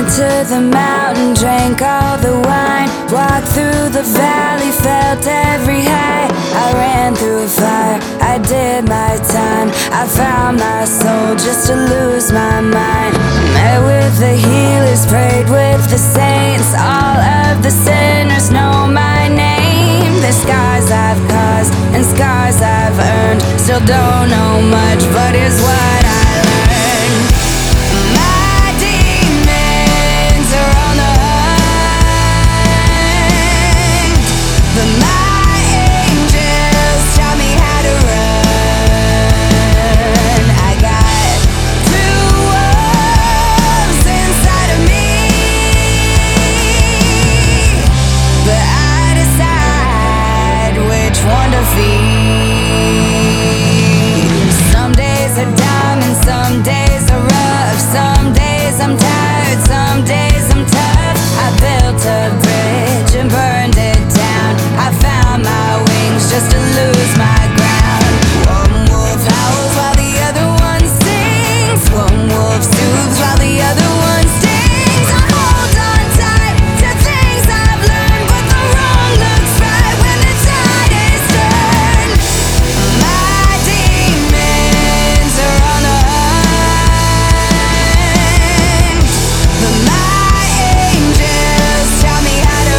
Went to the mountain, drank all the wine, walked through the valley, felt every high. I ran through a fire, I did my time, I found my soul just to lose my mind. Met with the healers, prayed with the saints, all of the sinners know my name. The scars I've caused and scars I've earned, still don't know much, but it's what I learned. My demons are on the hunt, but my angels taught me how to run. I got two wolves inside of me, but I decide which one to feed. Some days are dumb and some days are rough. Some days I'm tired, some days I'm tough. I built a bridge and burned it down. I found my wings just to lose my ground. One wolf howls while the other one sings. One wolf soothes while the other one stings. I hold on tight to things I've learned, but the wrong looks right when the tide is turned. My demons are on the hunt, but my angels taught me how to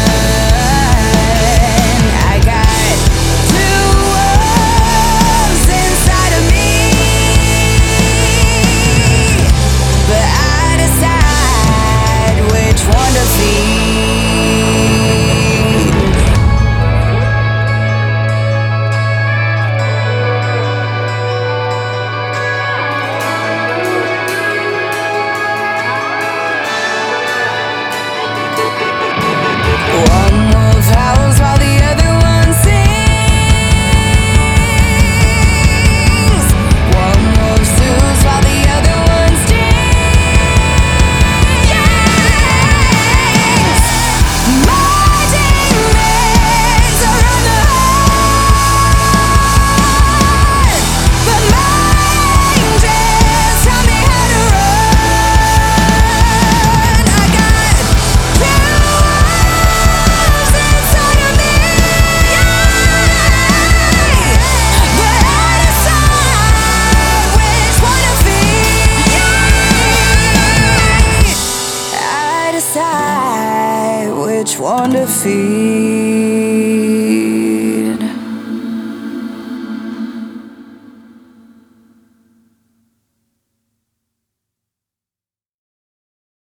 run. I got two wolves inside of me, but I decide which one to feed. One wolf howls while the other one sings. One wolf soothes while the other one stings. My demons are on the hunt, but my angels taught me how to run. I got two wolves inside of me, but I decide which one to feed. I decide which one to feed.